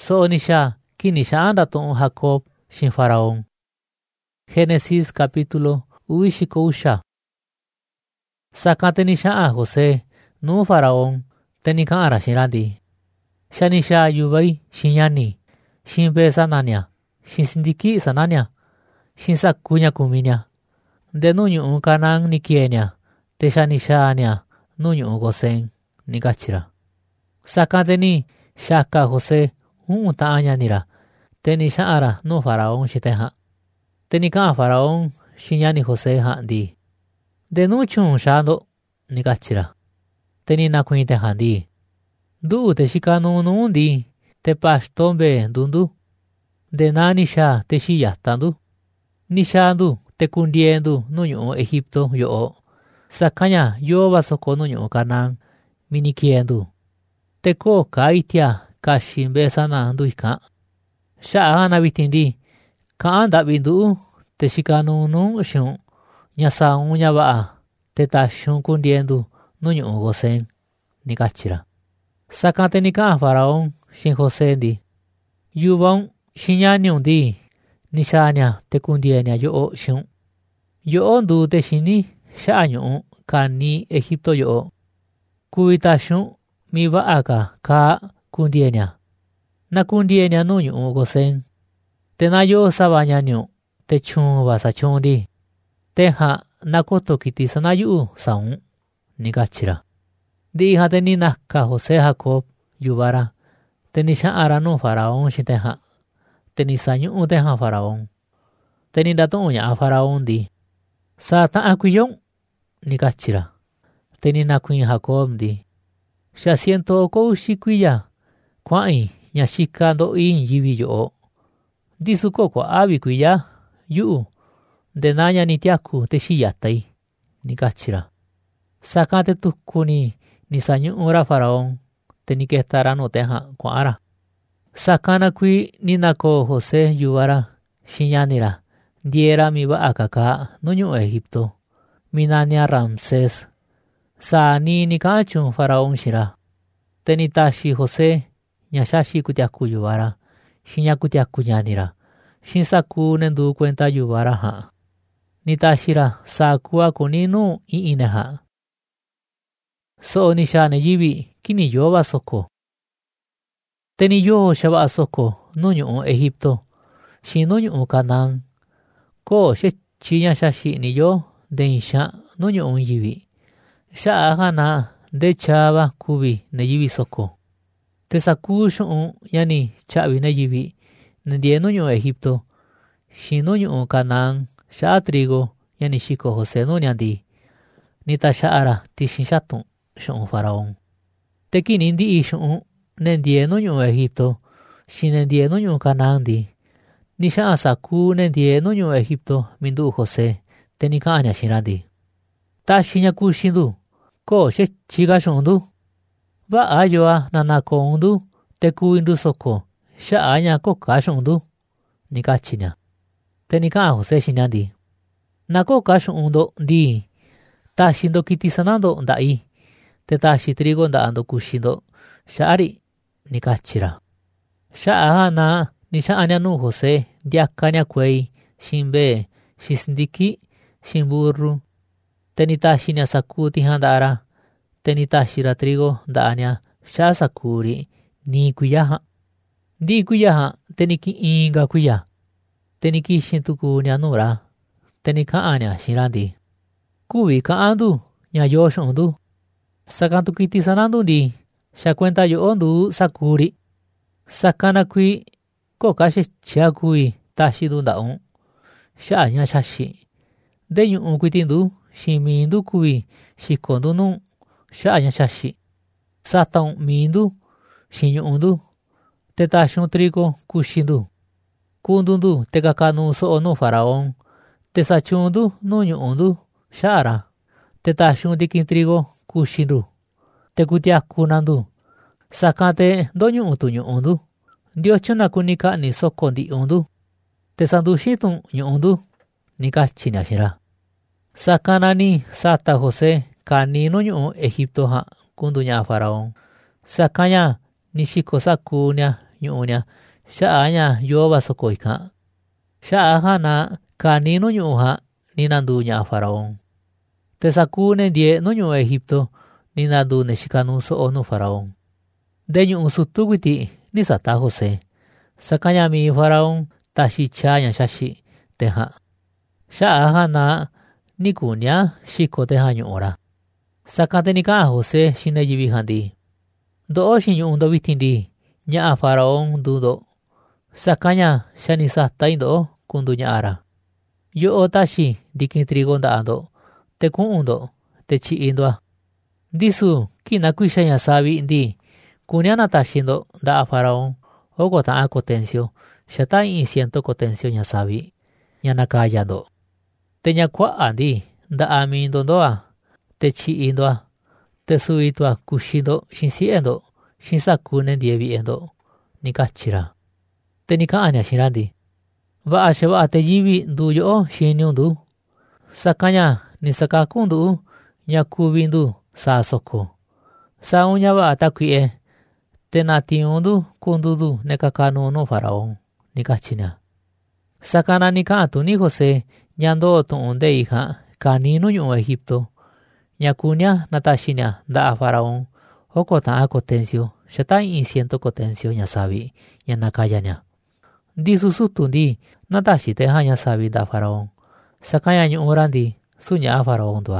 So'o nisha kinisha anda tu'un Jacob shin Faraón. Génesis capítulo 16. Sakate nisha José nu Faraón tenika ara shirandi. Shanisha yubai shinyani shin be sananya shin sindiki sananya shin sakunya kuminya. De nuñu kanang nikienya te shanisha nya nuñu Gosen nikachira. Sakate ni shaka José ta'anya nira teni sha'ara no Faraón shiteha. Tenika Faraón shinyani José handi. De nuchun shando nikachira. Teni nakuinte handi. Du te shikanu nundi te pastombe dundu. De nani sha te shiyatandu. Nishandu te kundiendu nuñu Egipto yo. Sakanya yo basoko nuñu Kanang minikiendu. Te ko kaitia kashimbe sana nduika. Shaana bitindi kaanda bindu te shikanu nu shun nyasa unya baa te tashun kundiendu nuñu Gosen nikachira. Sakate nika Faraón shin José di. Yubon shinyanyundi nishanya te kundienya yo shun. Yo ndu te shini sha'anyu kani Egipto yo. Kuita shun mi baaka ka kundienya. Na kundienya nuñu Gosen. Te na yo sabanyanyu te chun basa chundi. Teha nakoto kiti sanayu saun nikachira. Di hate ni naka José Jacob yubara. Teni sha'ara no Faraón shiteha. Teni sanyu teha Faraón. Teni datunya Faraón di. Sa ta'akuyon nikachira. Teni nakuin Jacob di. Sha siento ko shikuya. Kwai nyashika do in yibi yo. Disuko kwa abi kuya yu. De nanya nitiaku te shiyatai nikachira. Sakate tukuni ni sanyu ura Faraón tenikestara no teha kwara. Sakana kui ninako José yuara shinyanira diera mi baakaka nuñu Egipto minania Ramsés. Sa ni nikachun Faraón shira. Tenitashi José nyashashi kutiaku yuara shinyakutiaku nyanira. Shinsaku nendu cuenta yubara ha. Nitashira sakua kuninu iineha. So nishane yibi kini yoba soko. Teni yo shaba soko nuñu Egipto. Shin nuñu Kanang. Ko she chinya shashi ni yo densha nuñu yibi. Sha hana de chaba kubi ne yibi soko. Te saku shun yani chabi ne yibi. Ndie nuñu Egipto. Shin nuñu Kanang. Sha trigo yani shiko José nuñandi. Nita sha'ara tishin shatun shun Faraón. Teki nindi shun nendie nuñu Egipto. Shin nendie nuñu Kanandi. Nisha saku nendie nuñu Egipto mindu José. Tenikanya shirandi. Ta shinya kushindu. Ko she chiga shundu. Ba ayoa nanako undu. Teku indu soko. Sha'anya ko kashundu. Nikachinya. Tenika José shinyandi. Nako kashundo di. Tashindo kitisanando ndai. Te tashi trigo ndaando kushindo. Sha'ari nikachira. Sha'ana nisha'anya nu José diakanya kwei shimbe shisindiki shimburu. Tenitashi nya sakuti handara. Tenitashira trigo ndaanya sha sakuri ni kuyaha. Di kuyaha teniki inga kuya. Teniki shintuku nyanura. Tenika anya shirandi. Kubi kaandu nya yoshondu. Sakantu kiti sanandu di. Shakwenta yo ondu sakuri. Sakana kui kokashe chiakui tashidu ndaun. Sha nya shashi. Denyu unkuitindu shimindu kubi shikondu nu. Sha nya shashi. Sataun mindu shinyu undu. Tetashun trigo kushindu. Kundundu te kakanu so no Faraón. Te sachundu nuñu undu shara. Te tashun dikin trigo kushindu. Te kutiakunandu. Sakate doñu utuñu undu. Diochuna kunika ni sokondi undu. Te sandushitun ñu undu. Nikachina shira. Sakanani sata José kani nuñu Egipto ha kunduña Faraón. Sakanya nishiko sakunya ñu'uña xa'a ña yoo vasoko ikan. Xa'a jana kani nu ñu'u ja ni nandu ña'a Faraón. Te sakuu ne ndie nu ñu'u Egipto ni nandu ne xikanu so'o nu Faraón. De ñu'u sutu kuiti ni sata José. Sakaña mi Faraón taxi cha ña xaxi teja. Xa'a jana ni kunia xiko teja ñu'ura. Sakate ni ka'a José xine yivi jandi. Ndo'o xiñu'u ndo vitin ndi ña'a Faraón ndudo. Sakaña xani sata ndo'o kundu ña'ara. Yo'o taxi ndikin trigo nda'a ndo te ku'un ndo te chi'i ndoa. Ndisu kina kuixa ña savi ndi kunia nataxi ndo nda'a Faraón oko ta'an kotencio xata 100 kotencio ña savi ña nakaya ndo. Te ña kua'a ndi nda'a mi ndo ndoa te chi'i ndoa. Te suvi tua kuxi ndo xin sie'e ndo xin saku ne ndie vi'e ndo, ni kachira. Te ni ka'an ña xi'in ra ndi: va'a xeva'a te yivi ndu yo'o xiniu ndu. Sakaña ni sakaku ndu'u ña kuvi ndu saa soko. Sa'un ña va'a takui'e te natiun ndu kundu ndu ne kakanu nu Faraón, ni kachi ña. Sakana ni ka'an tuni José ña ndoo tu'un ndei ikan kani nu ñu'u Egipto ña kunia nataxi ña nda'a Faraón oko ta'an kotencio xata 100 kotencio ña savi ña nakaya ña. Ndisu sutu ndi nataxi teja ña savi nda'a Faraón. Sakaña ñu'u ra ndi su ña'a Faraón ndua.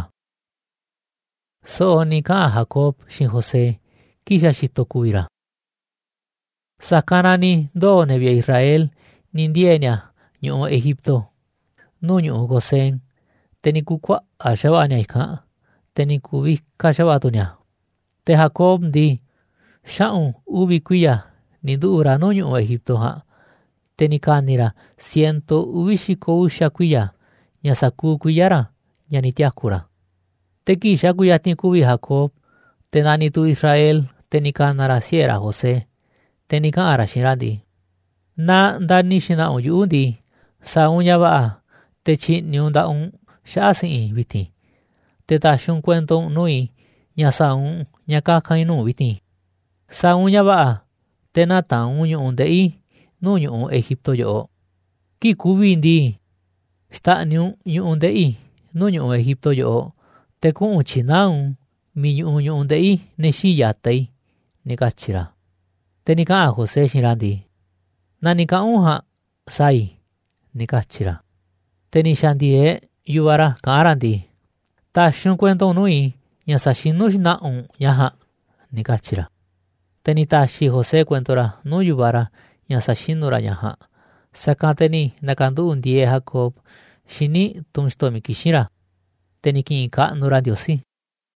So'o ni ka'an Jacob xin José kixa xito kuvi ra. Sakana ni ndoo nevia Israel ni ndie ña ñu'u Egipto nu ñu'u Gosén. Te ni kukua'a xeva'a ña ikan. Te ni kuvika xeva'a tu ña. Te Jacob ndi xa'un uvi kuiya ni ndu'u ra nu ñu'u Egipto ja. Te ni kani ra 126 kuiya ña sakuu kuiya ra ña ni tiaku ra. Te kixa kuyatin kuvi Jacob, te nani tu Israel, te ni kana ra sie'e ra José. Te ni ka'an ra xi'in ra ndi: na ndani xina'un yu'u ndi sa'un ña va'a te chi'niun nda'un xa'a si'in vitin. Te taxiun kuentoun nui ña sa'un ña kakain nuu vitin. Sa'un ña va'a te nata'un ñu'u nde'i nu ñu'u Egipto yo'o. Ki kuvi ndi xta'niun ñu'u nde'i nu ñu'u Egipto yo'o te ku'un chinaun mi ñu'u nde'i ne xiyatei, ni kachi ra. Te ni ka'an José xi'in ra ndi: nani ka'un ja sai, ni kachi ra. Te ni xandie yuva ra ka'an ra ndi: taxiun kuentoun nui ña saxinu xina'un ña ja, ni kachi ra. Te ni taxi José kuento ra nu yuva ra ña saxinu ra ña ja. Sakan te ni nakandu'u ndie Jacob xini tun xitomi kixin ra. Te ni ki'in ka'nu ra Ndiosi.